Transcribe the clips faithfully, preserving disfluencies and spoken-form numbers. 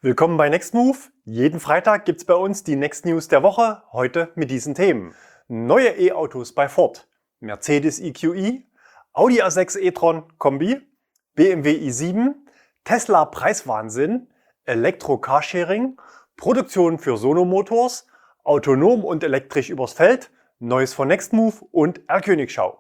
Willkommen bei Nextmove. Jeden Freitag gibt es bei uns die Next News der Woche, heute mit diesen Themen. Neue E-Autos bei Ford, Mercedes E Q E, Audi A sechs e-tron Kombi, B M W i sieben, Tesla Preiswahnsinn, Elektro-Carsharing, Produktion für Sono Motors, autonom und elektrisch übers Feld, Neues von Nextmove und R-Königschau.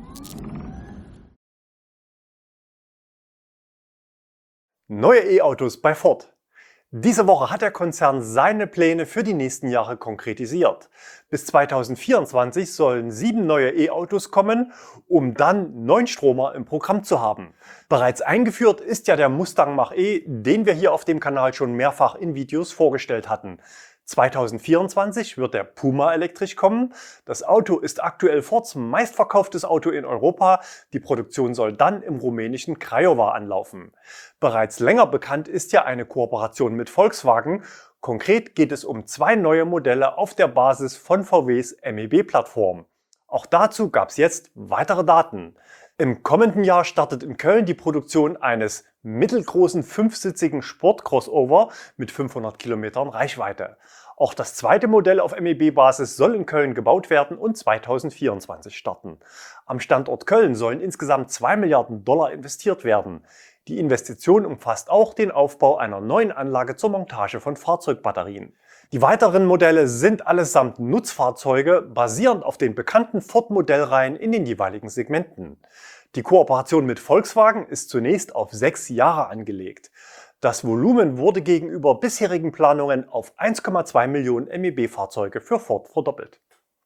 Neue E-Autos bei Ford. Diese Woche hat der Konzern seine Pläne für die nächsten Jahre konkretisiert. Bis zweitausendvierundzwanzig sollen sieben neue E-Autos kommen, um dann neun Stromer im Programm zu haben. Bereits eingeführt ist ja der Mustang Mach-E, den wir hier auf dem Kanal schon mehrfach in Videos vorgestellt hatten. zweitausendvierundzwanzig wird der Puma elektrisch kommen. Das Auto ist aktuell Fords meistverkauftes Auto in Europa. Die Produktion soll dann im rumänischen Craiova anlaufen. Bereits länger bekannt ist ja eine Kooperation mit Volkswagen. Konkret geht es um zwei neue Modelle auf der Basis von V Ws M E B-Plattform. Auch dazu gab es jetzt weitere Daten. Im kommenden Jahr startet in Köln die Produktion eines mittelgroßen fünfsitzigen Sport-Crossover mit fünfhundert Kilometern Reichweite. Auch das zweite Modell auf M E B-Basis soll in Köln gebaut werden und zweitausendvierundzwanzig starten. Am Standort Köln sollen insgesamt zwei Milliarden Dollar investiert werden. Die Investition umfasst auch den Aufbau einer neuen Anlage zur Montage von Fahrzeugbatterien. Die weiteren Modelle sind allesamt Nutzfahrzeuge, basierend auf den bekannten Ford-Modellreihen in den jeweiligen Segmenten. Die Kooperation mit Volkswagen ist zunächst auf sechs Jahre angelegt. Das Volumen wurde gegenüber bisherigen Planungen auf eins Komma zwei Millionen M E B-Fahrzeuge für Ford verdoppelt.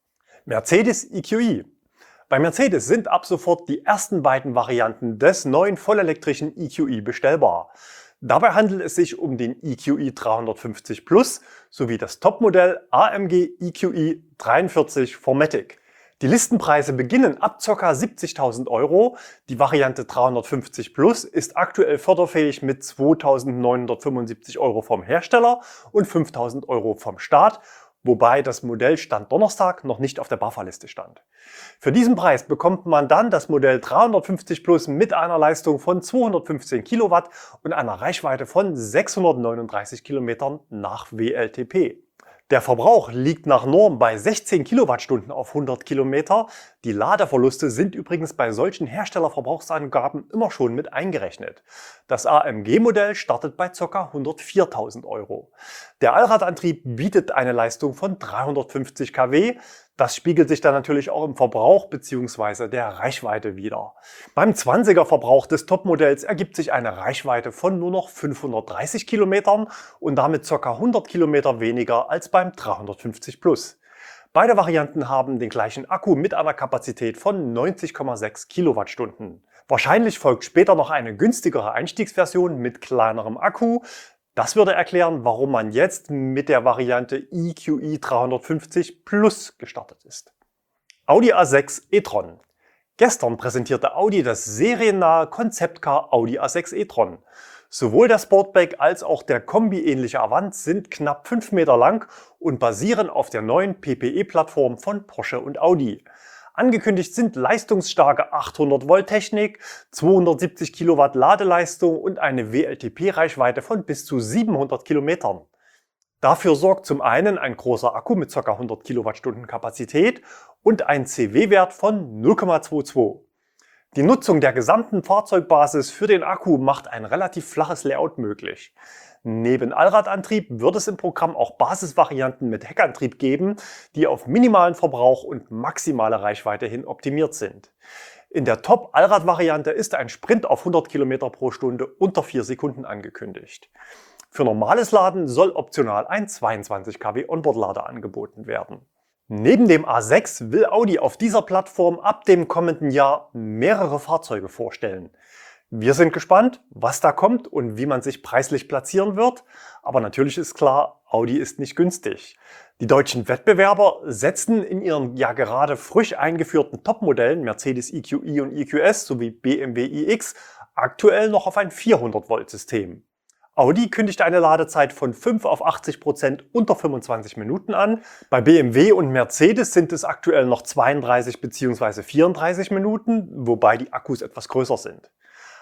Mercedes E Q E. Bei Mercedes sind ab sofort die ersten beiden Varianten des neuen vollelektrischen E Q E bestellbar. Dabei handelt es sich um den E Q E dreihundertfünfzig Plus sowie das Topmodell A M G E Q E dreiundvierzig vier matic. Die Listenpreise beginnen ab ca. siebzigtausend Euro. Die Variante dreihundertfünfzig Plus ist aktuell förderfähig mit zweitausendneunhundertfünfundsiebzig Euro vom Hersteller und fünftausend Euro vom Staat, wobei das Modell Stand Donnerstag noch nicht auf der BAFA-Liste stand. Für diesen Preis bekommt man dann das Modell dreihundertfünfzig Plus mit einer Leistung von zweihundertfünfzehn Kilowatt und einer Reichweite von sechshundertneununddreißig Kilometern nach W L T P. Der Verbrauch liegt nach Norm bei sechzehn Kilowattstunden auf hundert Kilometer. Die Ladeverluste sind übrigens bei solchen Herstellerverbrauchsangaben immer schon mit eingerechnet. Das A M G-Modell startet bei ca. hundertviertausend Euro. Der Allradantrieb bietet eine Leistung von dreihundertfünfzig Kilowatt. Das spiegelt sich dann natürlich auch im Verbrauch bzw. der Reichweite wider. Beim zwanziger Verbrauch des Topmodells ergibt sich eine Reichweite von nur noch fünfhundertdreißig Kilometern und damit ca. hundert Kilometer weniger als beim dreihundertfünfzig Plus. Beide Varianten haben den gleichen Akku mit einer Kapazität von neunzig Komma sechs Kilowattstunden. Wahrscheinlich folgt später noch eine günstigere Einstiegsversion mit kleinerem Akku. Das würde erklären, warum man jetzt mit der Variante E Q E dreihundertfünfzig Plus gestartet ist. Audi A sechs e-tron. Gestern präsentierte Audi das seriennahe Konzeptcar Audi A sechs e-tron. Sowohl der Sportback als auch der Kombi-ähnliche Avant sind knapp fünf Meter lang und basieren auf der neuen P P E-Plattform von Porsche und Audi. Angekündigt sind leistungsstarke achthundert Volt Technik, zweihundertsiebzig Kilowatt Ladeleistung und eine W L T P-Reichweite von bis zu siebenhundert Kilometern. Dafür sorgt zum einen ein großer Akku mit ca. hundert Kilowattstunden Kapazität und ein C W-Wert von null Komma zweiundzwanzig. Die Nutzung der gesamten Fahrzeugbasis für den Akku macht ein relativ flaches Layout möglich. Neben Allradantrieb wird es im Programm auch Basisvarianten mit Heckantrieb geben, die auf minimalen Verbrauch und maximale Reichweite hin optimiert sind. In der Top-Allrad-Variante ist ein Sprint auf hundert Kilometer pro Stunde unter vier Sekunden angekündigt. Für normales Laden soll optional ein zweiundzwanzig Kilowatt Onboard-Lader angeboten werden. Neben dem A sechs will Audi auf dieser Plattform ab dem kommenden Jahr mehrere Fahrzeuge vorstellen. Wir sind gespannt, was da kommt und wie man sich preislich platzieren wird. Aber natürlich ist klar, Audi ist nicht günstig. Die deutschen Wettbewerber setzen in ihren ja gerade frisch eingeführten Topmodellen Mercedes E Q E und E Q S sowie B M W iX aktuell noch auf ein vierhundert Volt System. Audi kündigt eine Ladezeit von fünf auf achtzig Prozent unter fünfundzwanzig Minuten an. Bei B M W und Mercedes sind es aktuell noch zweiunddreißig bzw. vierunddreißig Minuten, wobei die Akkus etwas größer sind.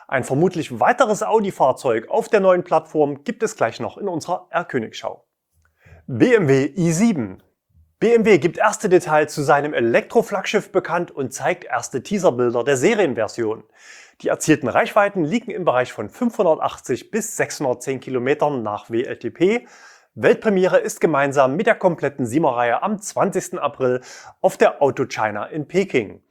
Ein vermutlich weiteres Audi-Fahrzeug auf der neuen Plattform gibt es gleich noch in unserer R-Königschau. B M W i sieben. B M W gibt erste Details zu seinem Elektro-Flaggschiff bekannt und zeigt erste Teaserbilder der Serienversion. Die erzielten Reichweiten liegen im Bereich von fünfhundertachtzig bis sechshundertzehn Kilometern nach W L T P. Weltpremiere ist gemeinsam mit der kompletten Siemer-Reihe am zwanzigsten April auf der Auto China in Peking.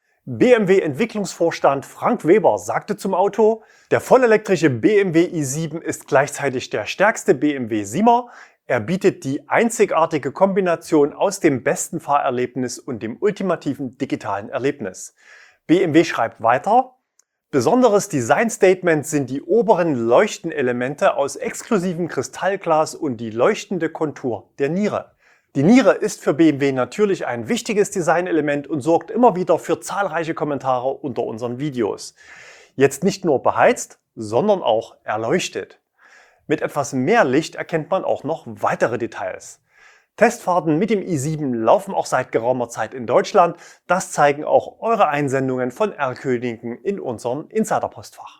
B M W-Entwicklungsvorstand Frank Weber sagte zum Auto: Der vollelektrische B M W i sieben ist gleichzeitig der stärkste B M W Siemer. Er bietet die einzigartige Kombination aus dem besten Fahrerlebnis und dem ultimativen digitalen Erlebnis. B M W schreibt weiter: Besonderes Design-Statement sind die oberen Leuchtenelemente aus exklusivem Kristallglas und die leuchtende Kontur der Niere. Die Niere ist für B M W natürlich ein wichtiges Designelement und sorgt immer wieder für zahlreiche Kommentare unter unseren Videos. Jetzt nicht nur beheizt, sondern auch erleuchtet. Mit etwas mehr Licht erkennt man auch noch weitere Details. Testfahrten mit dem i sieben laufen auch seit geraumer Zeit in Deutschland. Das zeigen auch eure Einsendungen von R-Königen in unserem Insider-Postfach.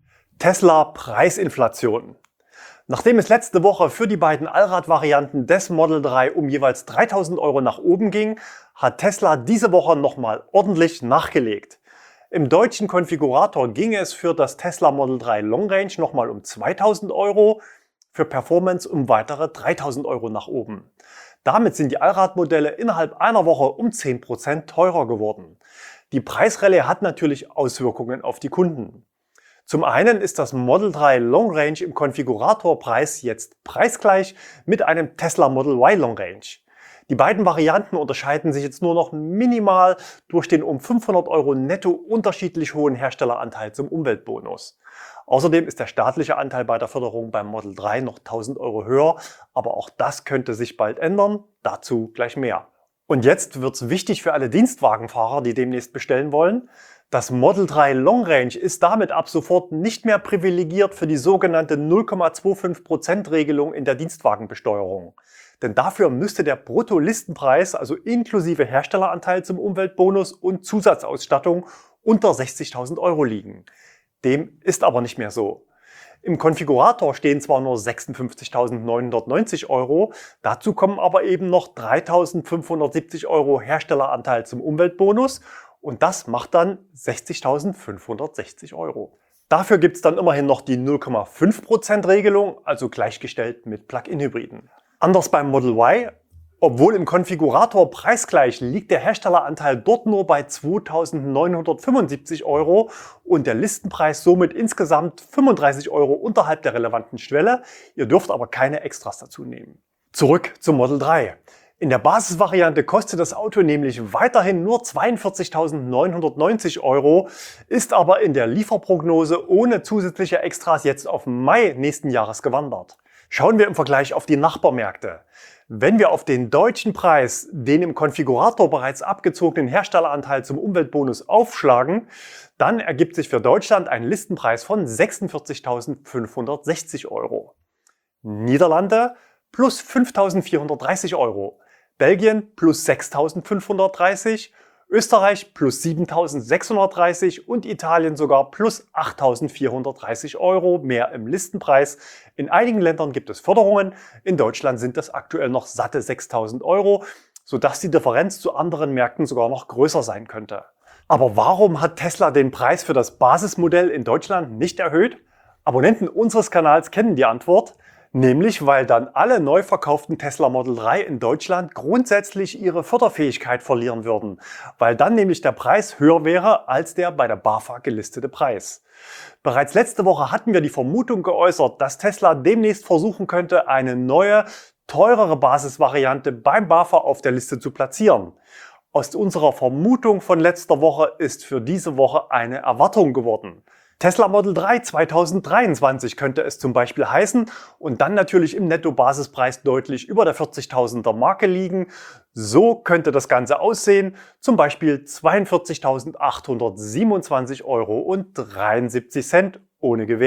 Tesla Preisinflation. Nachdem es letzte Woche für die beiden Allrad-Varianten des Model drei um jeweils dreitausend Euro nach oben ging, hat Tesla diese Woche nochmal ordentlich nachgelegt. Im deutschen Konfigurator ging es für das Tesla Model drei Long Range nochmal um zweitausend Euro, für Performance um weitere dreitausend Euro nach oben. Damit sind die Allradmodelle innerhalb einer Woche um zehn Prozent teurer geworden. Die Preisrallye hat natürlich Auswirkungen auf die Kunden. Zum einen ist das Model drei Long Range im Konfiguratorpreis jetzt preisgleich mit einem Tesla Model Y Long Range. Die beiden Varianten unterscheiden sich jetzt nur noch minimal durch den um fünfhundert Euro netto unterschiedlich hohen Herstelleranteil zum Umweltbonus. Außerdem ist der staatliche Anteil bei der Förderung beim Model drei noch tausend Euro höher, aber auch das könnte sich bald ändern, dazu gleich mehr. Und jetzt wird's wichtig für alle Dienstwagenfahrer, die demnächst bestellen wollen. Das Model drei Long Range ist damit ab sofort nicht mehr privilegiert für die sogenannte null Komma fünfundzwanzig Prozent Regelung in der Dienstwagenbesteuerung. Denn dafür müsste der Bruttolistenpreis, also inklusive Herstelleranteil zum Umweltbonus und Zusatzausstattung, unter sechzigtausend Euro liegen. Dem ist aber nicht mehr so. Im Konfigurator stehen zwar nur sechsundfünfzigtausendneunhundertneunzig Euro, dazu kommen aber eben noch dreitausendfünfhundertsiebzig Euro Herstelleranteil zum Umweltbonus und das macht dann sechzigtausendfünfhundertsechzig Euro. Dafür gibt es dann immerhin noch die null Komma fünf Prozent Regelung, also gleichgestellt mit Plug-in-Hybriden. Anders beim Model Y. Obwohl im Konfigurator preisgleich, liegt der Herstelleranteil dort nur bei zweitausendneunhundertfünfundsiebzig Euro und der Listenpreis somit insgesamt fünfunddreißig Euro unterhalb der relevanten Schwelle. Ihr dürft aber keine Extras dazu nehmen. Zurück zum Model drei. In der Basisvariante kostet das Auto nämlich weiterhin nur zweiundvierzigtausendneunhundertneunzig Euro, ist aber in der Lieferprognose ohne zusätzliche Extras jetzt auf Mai nächsten Jahres gewandert. Schauen wir im Vergleich auf die Nachbarmärkte. Wenn wir auf den deutschen Preis, den im Konfigurator bereits abgezogenen Herstelleranteil zum Umweltbonus aufschlagen, dann ergibt sich für Deutschland ein Listenpreis von sechsundvierzigtausendfünfhundertsechzig Euro. Niederlande plus fünftausendvierhundertdreißig Euro. Belgien plus sechstausendfünfhundertdreißig, Österreich plus siebentausendsechshundertdreißig und Italien sogar plus achttausendvierhundertdreißig Euro mehr im Listenpreis. In einigen Ländern gibt es Förderungen, in Deutschland sind das aktuell noch satte sechstausend Euro, sodass die Differenz zu anderen Märkten sogar noch größer sein könnte. Aber warum hat Tesla den Preis für das Basismodell in Deutschland nicht erhöht? Abonnenten unseres Kanals kennen die Antwort. Nämlich, weil dann alle neu verkauften Tesla Model drei in Deutschland grundsätzlich ihre Förderfähigkeit verlieren würden, weil dann nämlich der Preis höher wäre als der bei der BAFA gelistete Preis. Bereits letzte Woche hatten wir die Vermutung geäußert, dass Tesla demnächst versuchen könnte, eine neue, teurere Basisvariante beim BAFA auf der Liste zu platzieren. Aus unserer Vermutung von letzter Woche ist für diese Woche eine Erwartung geworden. Tesla Model drei zweitausenddreiundzwanzig könnte es zum Beispiel heißen und dann natürlich im Netto-Basispreis deutlich über der vierzigtausender Marke liegen. So könnte das Ganze aussehen, zum Beispiel zweiundvierzigtausendachthundertsiebenundzwanzig Euro und dreiundsiebzig Cent ohne Gewähr.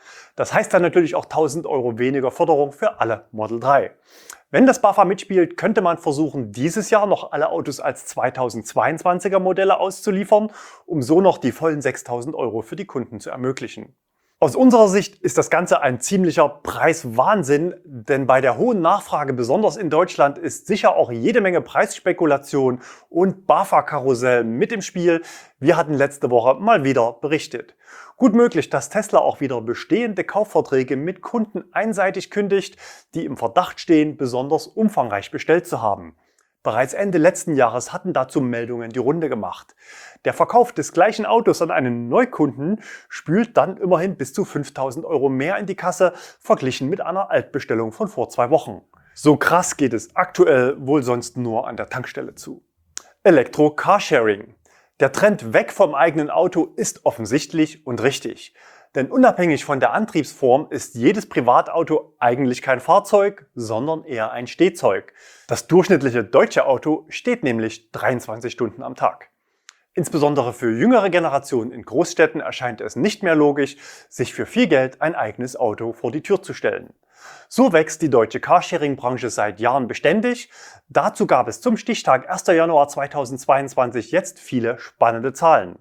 Das heißt dann natürlich auch tausend Euro weniger Förderung für alle Model drei. Wenn das BAFA mitspielt, könnte man versuchen, dieses Jahr noch alle Autos als zweitausendzweiundzwanziger Modelle auszuliefern, um so noch die vollen sechstausend Euro für die Kunden zu ermöglichen. Aus unserer Sicht ist das Ganze ein ziemlicher Preiswahnsinn, denn bei der hohen Nachfrage, besonders in Deutschland, ist sicher auch jede Menge Preisspekulation und BAFA-Karussell mit im Spiel. Wir hatten letzte Woche mal wieder berichtet. Gut möglich, dass Tesla auch wieder bestehende Kaufverträge mit Kunden einseitig kündigt, die im Verdacht stehen, besonders umfangreich bestellt zu haben. Bereits Ende letzten Jahres hatten dazu Meldungen die Runde gemacht. Der Verkauf des gleichen Autos an einen Neukunden spült dann immerhin bis zu fünftausend Euro mehr in die Kasse, verglichen mit einer Altbestellung von vor zwei Wochen. So krass geht es aktuell wohl sonst nur an der Tankstelle zu. Elektro-Carsharing. Der Trend weg vom eigenen Auto ist offensichtlich und richtig. Denn unabhängig von der Antriebsform ist jedes Privatauto eigentlich kein Fahrzeug, sondern eher ein Stehzeug. Das durchschnittliche deutsche Auto steht nämlich dreiundzwanzig Stunden am Tag. Insbesondere für jüngere Generationen in Großstädten erscheint es nicht mehr logisch, sich für viel Geld ein eigenes Auto vor die Tür zu stellen. So wächst die deutsche Carsharing-Branche seit Jahren beständig. Dazu gab es zum Stichtag erster Januar zweitausendzweiundzwanzig jetzt viele spannende Zahlen.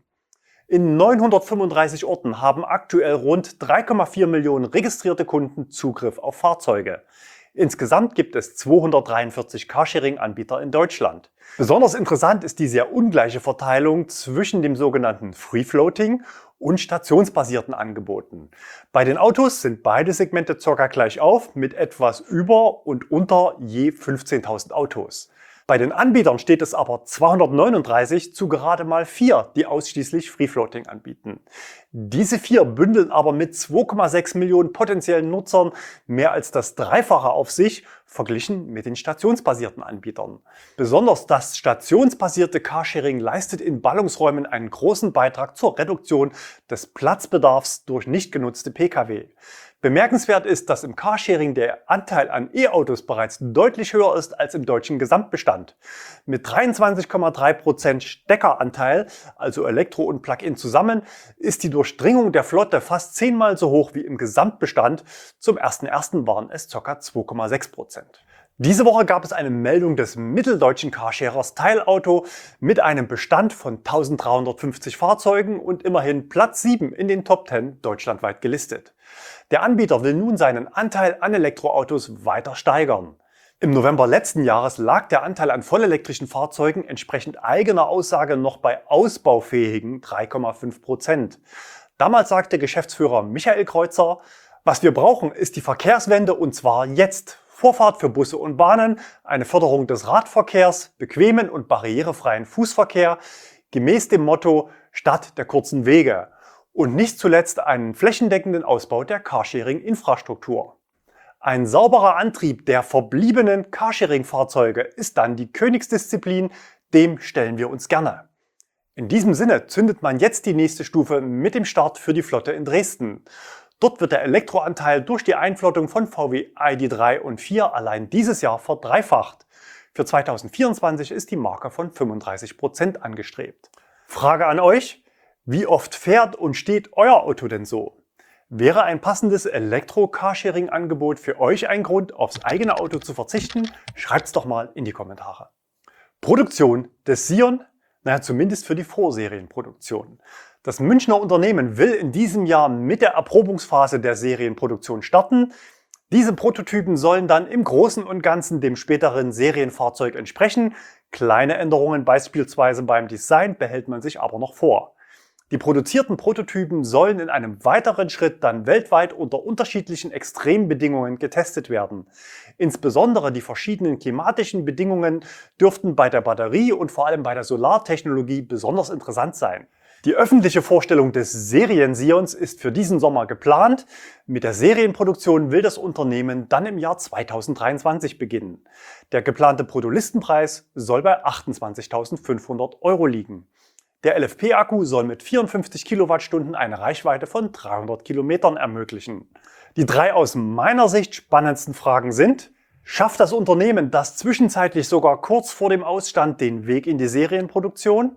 In neunhundertfünfunddreißig Orten haben aktuell rund drei Komma vier Millionen registrierte Kunden Zugriff auf Fahrzeuge. Insgesamt gibt es zweihundertdreiundvierzig Carsharing-Anbieter in Deutschland. Besonders interessant ist die sehr ungleiche Verteilung zwischen dem sogenannten Free-Floating und stationsbasierten Angeboten. Bei den Autos sind beide Segmente ca. gleich auf, mit etwas über und unter je fünfzehntausend Autos. Bei den Anbietern steht es aber zweihundertneununddreißig zu gerade mal vier, die ausschließlich Free-Floating anbieten. Diese vier bündeln aber mit zwei Komma sechs Millionen potenziellen Nutzern mehr als das Dreifache auf sich, verglichen mit den stationsbasierten Anbietern. Besonders das stationsbasierte Carsharing leistet in Ballungsräumen einen großen Beitrag zur Reduktion des Platzbedarfs durch nicht genutzte Pkw. Bemerkenswert ist, dass im Carsharing der Anteil an E-Autos bereits deutlich höher ist als im deutschen Gesamtbestand. Mit dreiundzwanzig Komma drei Prozent Steckeranteil, also Elektro und Plug-in zusammen, ist die Durchdringung der Flotte fast zehnmal so hoch wie im Gesamtbestand. Zum ersten ersten waren es ca. zwei Komma sechs Prozent. Diese Woche gab es eine Meldung des mitteldeutschen Carsharers Teilauto mit einem Bestand von eintausenddreihundertfünfzig Fahrzeugen und immerhin Platz sieben in den Top zehn deutschlandweit gelistet. Der Anbieter will nun seinen Anteil an Elektroautos weiter steigern. Im November letzten Jahres lag der Anteil an vollelektrischen Fahrzeugen entsprechend eigener Aussage noch bei ausbaufähigen drei Komma fünf Prozent. Damals sagte Geschäftsführer Michael Kreuzer: Was wir brauchen, ist die Verkehrswende, und zwar jetzt. Vorfahrt für Busse und Bahnen, eine Förderung des Radverkehrs, bequemen und barrierefreien Fußverkehr, gemäß dem Motto Stadt der kurzen Wege. Und nicht zuletzt einen flächendeckenden Ausbau der Carsharing-Infrastruktur. Ein sauberer Antrieb der verbliebenen Carsharing-Fahrzeuge ist dann die Königsdisziplin, dem stellen wir uns gerne. In diesem Sinne zündet man jetzt die nächste Stufe mit dem Start für die Flotte in Dresden. Dort wird der Elektroanteil durch die Einflottung von V W I D drei und vier allein dieses Jahr verdreifacht. Für zweitausendvierundzwanzig ist die Marke von fünfunddreißig Prozent angestrebt. Frage an euch: Wie oft fährt und steht euer Auto denn so? Wäre ein passendes Elektro-Carsharing-Angebot für euch ein Grund, aufs eigene Auto zu verzichten? Schreibt's doch mal in die Kommentare. Produktion des Sion? Naja, zumindest für die Vorserienproduktion. Das Münchner Unternehmen will in diesem Jahr mit der Erprobungsphase der Serienproduktion starten. Diese Prototypen sollen dann im Großen und Ganzen dem späteren Serienfahrzeug entsprechen. Kleine Änderungen beispielsweise beim Design behält man sich aber noch vor. Die produzierten Prototypen sollen in einem weiteren Schritt dann weltweit unter unterschiedlichen Extrembedingungen getestet werden. Insbesondere die verschiedenen klimatischen Bedingungen dürften bei der Batterie und vor allem bei der Solartechnologie besonders interessant sein. Die öffentliche Vorstellung des Serien-Sions ist für diesen Sommer geplant. Mit der Serienproduktion will das Unternehmen dann im Jahr zweitausenddreiundzwanzig beginnen. Der geplante Bruttolistenpreis soll bei achtundzwanzigtausendfünfhundert Euro liegen. Der L F P-Akku soll mit vierundfünfzig Kilowattstunden eine Reichweite von dreihundert Kilometern ermöglichen. Die drei aus meiner Sicht spannendsten Fragen sind: Schafft das Unternehmen das zwischenzeitlich sogar kurz vor dem Ausstand den Weg in die Serienproduktion?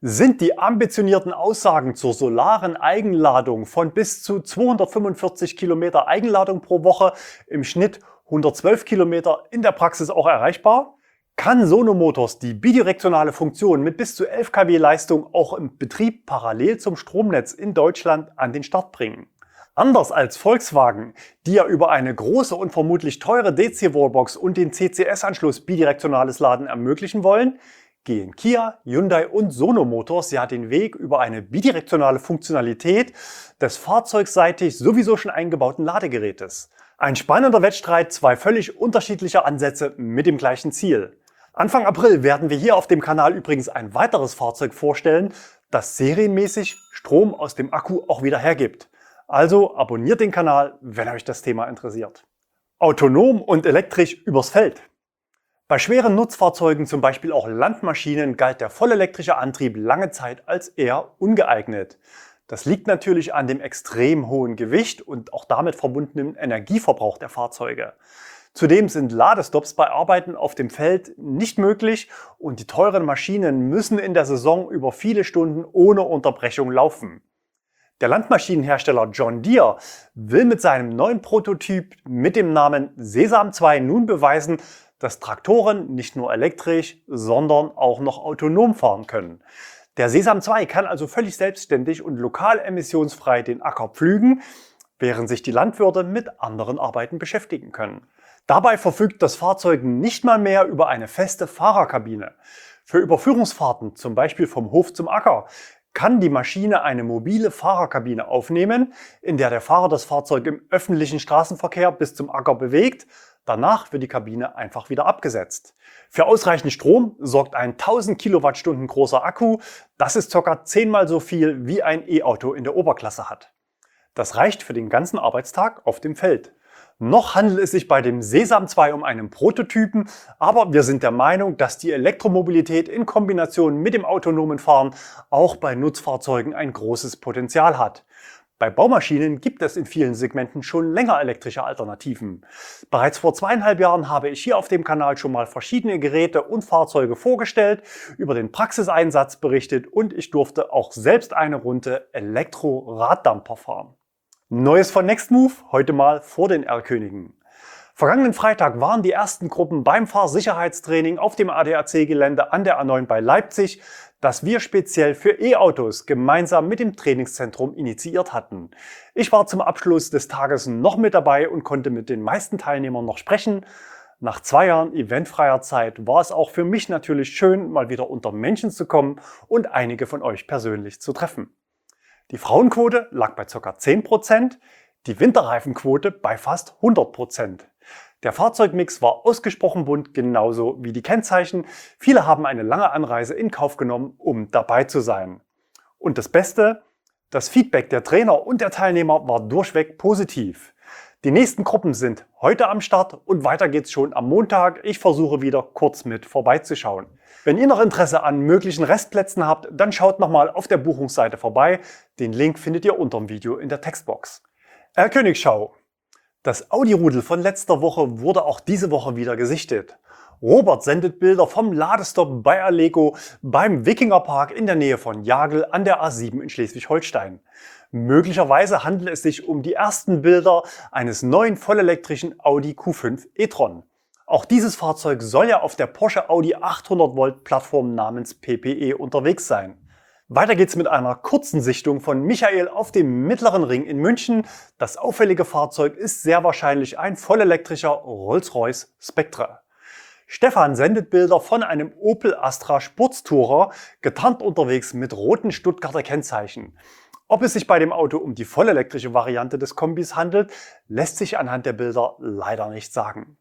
Sind die ambitionierten Aussagen zur solaren Eigenladung von bis zu zweihundertfünfundvierzig Kilometer Eigenladung pro Woche, im Schnitt hundertzwölf Kilometer, in der Praxis auch erreichbar? Kann Sono Motors die bidirektionale Funktion mit bis zu elf Kilowatt Leistung auch im Betrieb parallel zum Stromnetz in Deutschland an den Start bringen? Anders als Volkswagen, die ja über eine große und vermutlich teure D C-Wallbox und den C C S-Anschluss bidirektionales Laden ermöglichen wollen, gehen Kia, Hyundai und Sono Motors ja den Weg über eine bidirektionale Funktionalität des fahrzeugseitig sowieso schon eingebauten Ladegerätes. Ein spannender Wettstreit, zwei völlig unterschiedliche Ansätze mit dem gleichen Ziel. Anfang April werden wir hier auf dem Kanal übrigens ein weiteres Fahrzeug vorstellen, das serienmäßig Strom aus dem Akku auch wieder hergibt. Also abonniert den Kanal, wenn euch das Thema interessiert. Autonom und elektrisch übers Feld. Bei schweren Nutzfahrzeugen, zum Beispiel auch Landmaschinen, galt der vollelektrische Antrieb lange Zeit als eher ungeeignet. Das liegt natürlich an dem extrem hohen Gewicht und auch damit verbundenen Energieverbrauch der Fahrzeuge. Zudem sind Ladestops bei Arbeiten auf dem Feld nicht möglich und die teuren Maschinen müssen in der Saison über viele Stunden ohne Unterbrechung laufen. Der Landmaschinenhersteller John Deere will mit seinem neuen Prototyp mit dem Namen Sesam zwei nun beweisen, dass Traktoren nicht nur elektrisch, sondern auch noch autonom fahren können. Der Sesam zwei kann also völlig selbstständig und lokal emissionsfrei den Acker pflügen, während sich die Landwirte mit anderen Arbeiten beschäftigen können. Dabei verfügt das Fahrzeug nicht mal mehr über eine feste Fahrerkabine. Für Überführungsfahrten, zum Beispiel vom Hof zum Acker, kann die Maschine eine mobile Fahrerkabine aufnehmen, in der der Fahrer das Fahrzeug im öffentlichen Straßenverkehr bis zum Acker bewegt. Danach wird die Kabine einfach wieder abgesetzt. Für ausreichend Strom sorgt ein tausend Kilowattstunden großer Akku. Das ist ca. zehnmal so viel, wie ein E-Auto in der Oberklasse hat. Das reicht für den ganzen Arbeitstag auf dem Feld. Noch handelt es sich bei dem Sesam zwei um einen Prototypen, aber wir sind der Meinung, dass die Elektromobilität in Kombination mit dem autonomen Fahren auch bei Nutzfahrzeugen ein großes Potenzial hat. Bei Baumaschinen gibt es in vielen Segmenten schon länger elektrische Alternativen. Bereits vor zweieinhalb Jahren habe ich hier auf dem Kanal schon mal verschiedene Geräte und Fahrzeuge vorgestellt, über den Praxiseinsatz berichtet und ich durfte auch selbst eine Runde Elektro-Raddampfer fahren. Neues von Nextmove, heute mal vor den R-Königen. Vergangenen Freitag waren die ersten Gruppen beim Fahrsicherheitstraining auf dem A D A C-Gelände an der A neun bei Leipzig, das wir speziell für E-Autos gemeinsam mit dem Trainingszentrum initiiert hatten. Ich war zum Abschluss des Tages noch mit dabei und konnte mit den meisten Teilnehmern noch sprechen. Nach zwei Jahren eventfreier Zeit war es auch für mich natürlich schön, mal wieder unter Menschen zu kommen und einige von euch persönlich zu treffen. Die Frauenquote lag bei ca. zehn Prozent, die Winterreifenquote bei fast hundert Prozent. Der Fahrzeugmix war ausgesprochen bunt, genauso wie die Kennzeichen. Viele haben eine lange Anreise in Kauf genommen, um dabei zu sein. Und das Beste, das Feedback der Trainer und der Teilnehmer war durchweg positiv. Die nächsten Gruppen sind heute am Start und weiter geht's schon am Montag. Ich versuche wieder kurz mit vorbeizuschauen. Wenn ihr noch Interesse an möglichen Restplätzen habt, dann schaut nochmal auf der Buchungsseite vorbei. Den Link findet ihr unter dem Video in der Textbox. R-Königschau. Das Audi-Rudel von letzter Woche wurde auch diese Woche wieder gesichtet. Robert sendet Bilder vom Ladestopp bei Allego beim Wikingerpark in der Nähe von Jagel an der A sieben in Schleswig-Holstein. Möglicherweise handelt es sich um die ersten Bilder eines neuen vollelektrischen Audi Q fünf e-tron. Auch dieses Fahrzeug soll ja auf der Porsche Audi achthundert Volt Plattform namens P P E unterwegs sein. Weiter geht's mit einer kurzen Sichtung von Michael auf dem Mittleren Ring in München. Das auffällige Fahrzeug ist sehr wahrscheinlich ein vollelektrischer Rolls-Royce Spectre. Stefan sendet Bilder von einem Opel Astra Sportstourer, getarnt unterwegs mit roten Stuttgarter Kennzeichen. Ob es sich bei dem Auto um die vollelektrische Variante des Kombis handelt, lässt sich anhand der Bilder leider nicht sagen.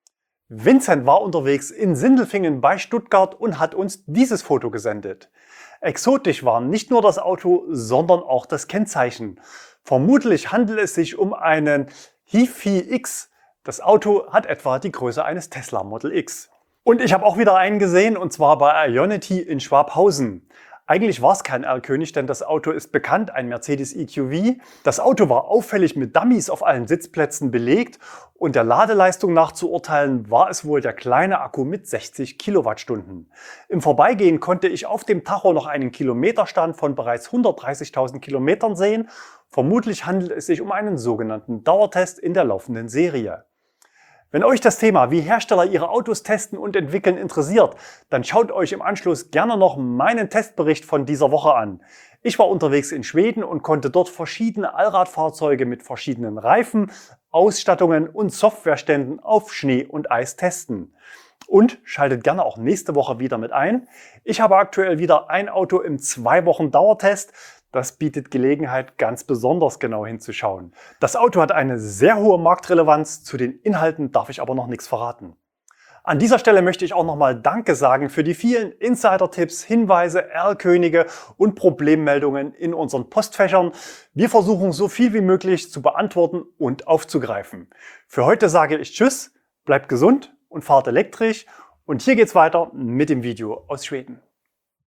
Vincent war unterwegs in Sindelfingen bei Stuttgart und hat uns dieses Foto gesendet. Exotisch war nicht nur das Auto, sondern auch das Kennzeichen. Vermutlich handelt es sich um einen HiFi X. Das Auto hat etwa die Größe eines Tesla Model X. Und ich habe auch wieder einen gesehen, und zwar bei Ionity in Schwabhausen. Eigentlich war es kein R-König, denn das Auto ist bekannt, ein Mercedes E Q V. Das Auto war auffällig mit Dummies auf allen Sitzplätzen belegt und der Ladeleistung nach zu urteilen, war es wohl der kleine Akku mit sechzig Kilowattstunden. Im Vorbeigehen konnte ich auf dem Tacho noch einen Kilometerstand von bereits hundertdreißigtausend Kilometern sehen. Vermutlich handelt es sich um einen sogenannten Dauertest in der laufenden Serie. Wenn euch das Thema, wie Hersteller ihre Autos testen und entwickeln, interessiert, dann schaut euch im Anschluss gerne noch meinen Testbericht von dieser Woche an. Ich war unterwegs in Schweden und konnte dort verschiedene Allradfahrzeuge mit verschiedenen Reifen, Ausstattungen und Softwareständen auf Schnee und Eis testen. Und schaltet gerne auch nächste Woche wieder mit ein. Ich habe aktuell wieder ein Auto im zwei Wochen Dauertest. Das bietet Gelegenheit, ganz besonders genau hinzuschauen. Das Auto hat eine sehr hohe Marktrelevanz, zu den Inhalten darf ich aber noch nichts verraten. An dieser Stelle möchte ich auch nochmal Danke sagen für die vielen Insider-Tipps, Hinweise, R-Könige und Problemmeldungen in unseren Postfächern. Wir versuchen so viel wie möglich zu beantworten und aufzugreifen. Für heute sage ich Tschüss, bleibt gesund und fahrt elektrisch. Und hier geht's weiter mit dem Video aus Schweden.